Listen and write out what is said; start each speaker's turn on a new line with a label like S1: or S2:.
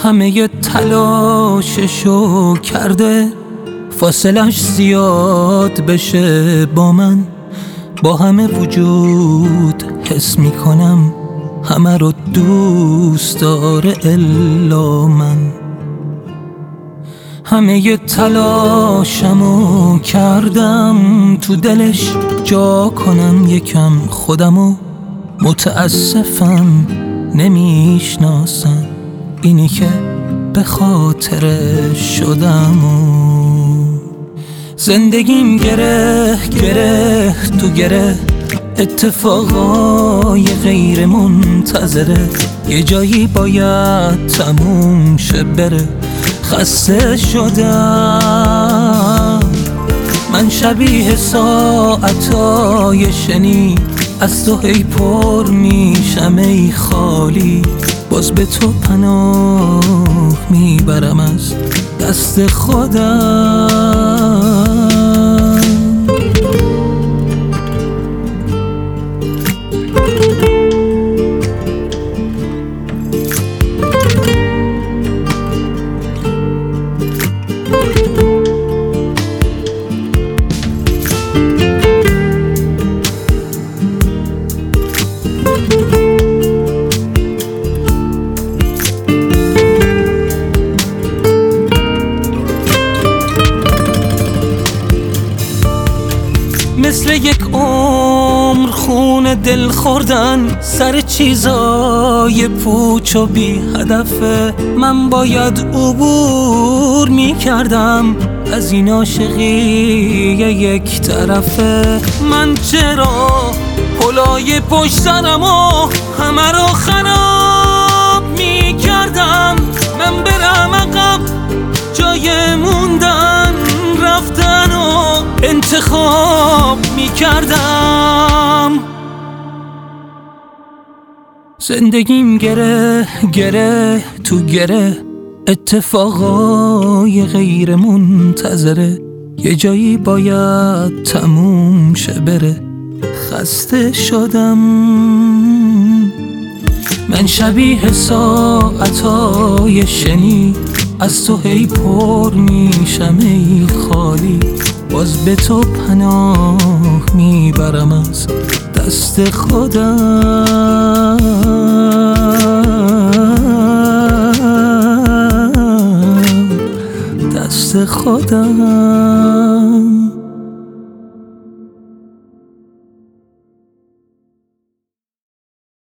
S1: همه تلاششو کرده فاصلش زیاد بشه با من. با همه وجود حس میکنم همه رو دوست داره الا من. همه تلاشمو کردم تو دلش جا کنم یکم خودمو. متاسفم نمیشناسم اینی که به خاطرش شدم و زندگیم گره گره تو گره. اتفاقای غیر منتظره یه جایی باید تموم شه بره. خسته شدم من شبیه ساعتای شنی از تو هی پر میشم ای خالی. باز به تو پناه میبرم از دست خودم. مثل یک عمر خون دل خوردن سر چیزای پوچ و بی هدفه. من باید عبور میکردم از این عاشقی یک طرفه. من چرا پلای پشت سرمو همه رو خراب میکردم؟ من برم عقب جای موندن رفتن و انتخاب میکردم. زندگیم گره گره تو گره. اتفاقای غیر منتظره یه جایی باید تموم شه بره. خسته شدم من شبیه ساعتای شنی از تو هی پر میشم ای خالی. باز به تو پناه میبرم از دست خودم. دست خودم.